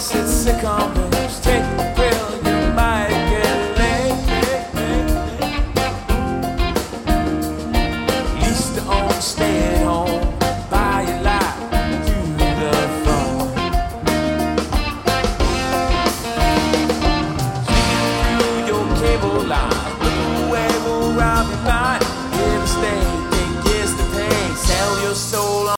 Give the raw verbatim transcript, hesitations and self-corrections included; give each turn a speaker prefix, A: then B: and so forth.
A: sit sick on me. Take the pill, you might get laid. At least don't stay at home. Buy your life through the phone. Through your cable line, the way will rob me.